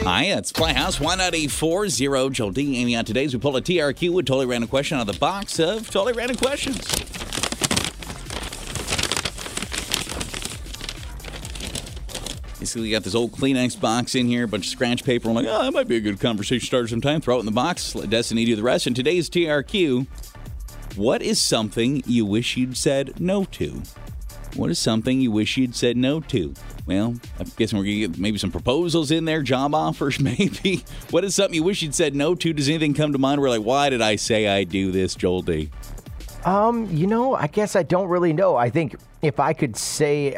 Hi, it's Playhouse 194.0. Joel D. Amy on today's. We pull a TRQ with Totally Random Question out of the box of Totally Random Questions. Basically, we got this old Kleenex box in here, a bunch of scratch paper. I'm like, oh, that might be a good conversation starter sometime. Throw it in the box. Let Destiny do the rest. And today's TRQ, what is something you wish you'd said no to? What is something you wish you'd said no to? Well, I'm guessing we're going to get maybe some proposals in there, job offers maybe. What is something you wish you'd said no to? Does anything come to mind where like, why did I say I'd do this, Joel D? I guess I don't really know. I think if I could say,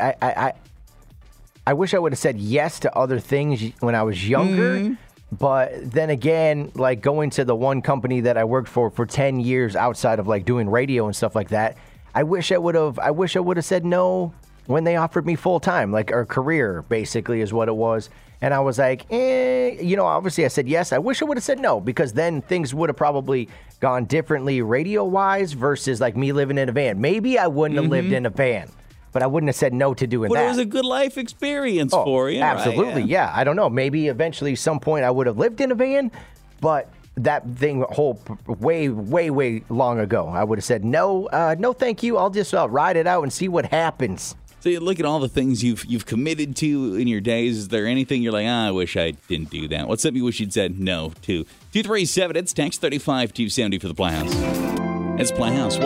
I wish I would have said yes to other things when I was younger. But then again, like going to the one company that I worked for 10 years outside of like doing radio and stuff like that, I wish I would have said no when they offered me full time, like our career basically is what it was. And I was like, obviously I said yes. I wish I would have said no, because then things would have probably gone differently radio wise versus like me living in a van. Maybe I wouldn't have lived in a van, but I wouldn't have said no to doing that. But it was a good life experience for you. Absolutely, right? Yeah. I don't know. Maybe eventually some point I would have lived in a van, but that thing way long ago, I would have said no, thank you. I'll just ride it out and see what happens. So you look at all the things you've committed to in your days. Is there anything you're like, I wish I didn't do that? What's something you wish you'd said no to? 237, it's text 35-270 for the Playhouse. It's Playhouse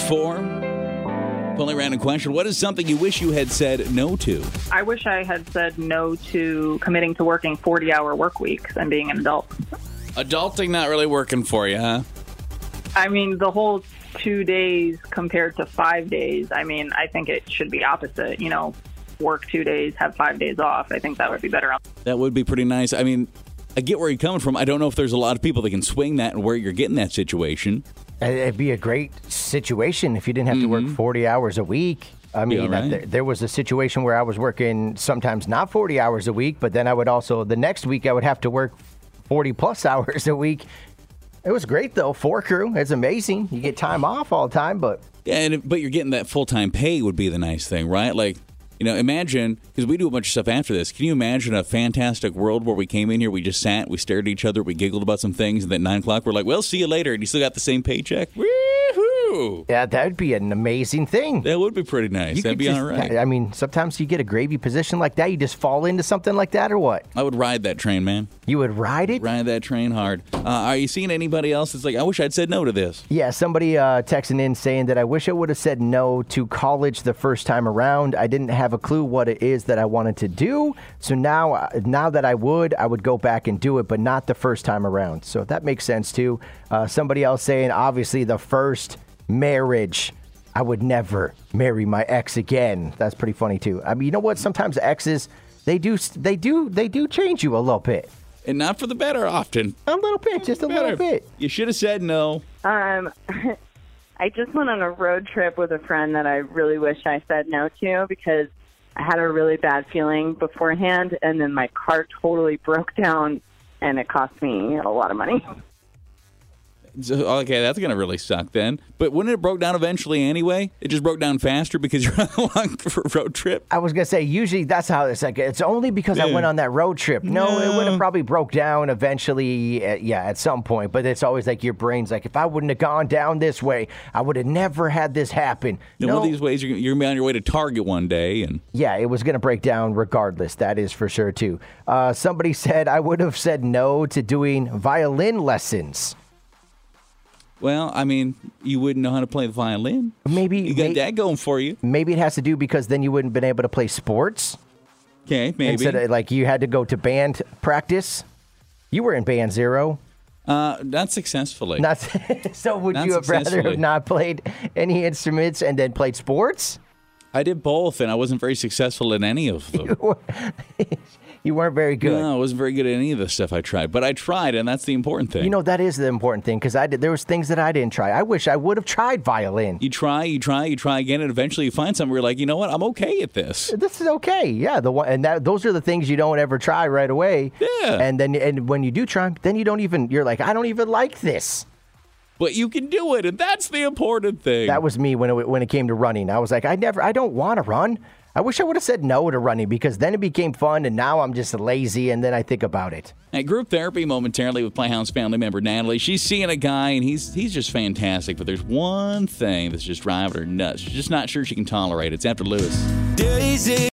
184. Only random question. What is something you wish you had said no to? I wish I had said no to committing to working 40-hour work weeks and being an adult. Adulting not really working for you, huh? I mean, the whole 2 days compared to 5 days, I mean, I think it should be opposite. Work 2 days, have 5 days off. I think that would be better. That would be pretty nice. I mean, I get where you're coming from. I don't know if there's a lot of people that can swing that and where you're getting that situation. It'd be a great situation if you didn't have to work 40 hours a week. I mean, there was a situation where I was working sometimes not 40 hours a week, but then I would also, the next week I would have to work 40 plus hours a week. It was great, though. 4 crew. It's amazing. You get time off all the time, but... Yeah, but you're getting that full-time pay would be the nice thing, right? Like, imagine, because we do a bunch of stuff after this. Can you imagine a fantastic world where we came in here, we just sat, we stared at each other, we giggled about some things, and then 9 o'clock we're like, well, see you later, and you still got the same paycheck? Woo-hoo! Yeah, that would be an amazing thing. That would be pretty nice. That'd be all right. I mean, sometimes you get a gravy position like that, you just fall into something like that, or what? I would ride that train, man. You would ride it? Ride that train hard. Are you seeing anybody else that's like, I wish I'd said no to this? Yeah, somebody texting in saying that I wish I would have said no to college the first time around. I didn't have a clue what it is that I wanted to do. So now that I would go back and do it, but not the first time around. So that makes sense, too. Somebody else saying, obviously, the first marriage. I would never marry my ex again. That's pretty funny, too. I mean, you know what? Sometimes exes, they do change you a little bit. And not for the better often. A little bit, just a little bit. You should have said no. I just went on a road trip with a friend that I really wish I said no to because I had a really bad feeling beforehand, and then my car totally broke down, and it cost me a lot of money. Okay, that's going to really suck then. But wouldn't it broke down eventually anyway? It just broke down faster because you're on a long road trip? I was going to say, usually that's how it's like. It's only because I went on that road trip. No, it would have probably broke down eventually, at some point. But it's always like your brain's like, if I wouldn't have gone down this way, I would have never had this happen. One of these ways, you're going to be on your way to Target one day. And yeah, it was going to break down regardless. That is for sure, too. Somebody said I would have said no to doing violin lessons. Well, I mean, you wouldn't know how to play the violin. Maybe you got that going for you. Maybe it has to do because then you wouldn't have been able to play sports. Okay, maybe. Instead of like you had to go to band practice. You were in Band Zero. Not successfully. So would you have rather have not played any instruments and then played sports? I did both, and I wasn't very successful in any of them. You weren't very good. No, I wasn't very good at any of the stuff I tried. But I tried, and that's the important thing. That is the important thing, because there was things that I didn't try. I wish I would have tried violin. You try again, and eventually you find something where you're like, you know what, I'm okay at this. This is okay, yeah. Those are the things you don't ever try right away. Yeah. And when you do try, then you're like, I don't even like this. But you can do it, and that's the important thing. That was me when it came to running. I was like, I don't want to run. I wish I would have said no to running because then it became fun, and now I'm just lazy, and then I think about it. At group therapy momentarily with Playhouse family member Natalie. She's seeing a guy, and he's just fantastic, but there's one thing that's just driving her nuts. She's just not sure she can tolerate it. It's after Lewis.